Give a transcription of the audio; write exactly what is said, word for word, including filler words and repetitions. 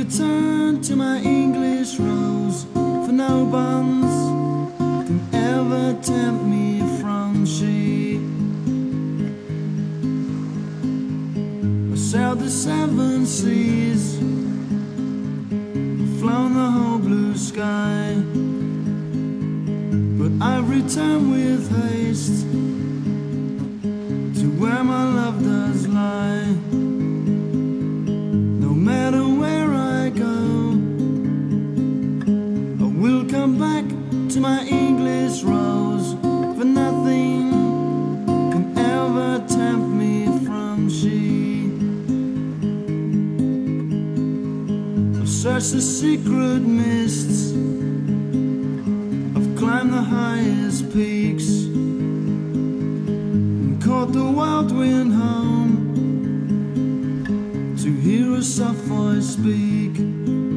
return to my English rose, for no bonds can ever tempt me from she. I sailed the seven seas, flown the whole blue sky, but I've returned with haste to where my love does lie. No matter where I go, I will come back to my English rose, for nothing can ever tempt me from she. I've searched the secret mists, I've climbed the highest peaks, and caught the wild wind home to hear a soft voice speak.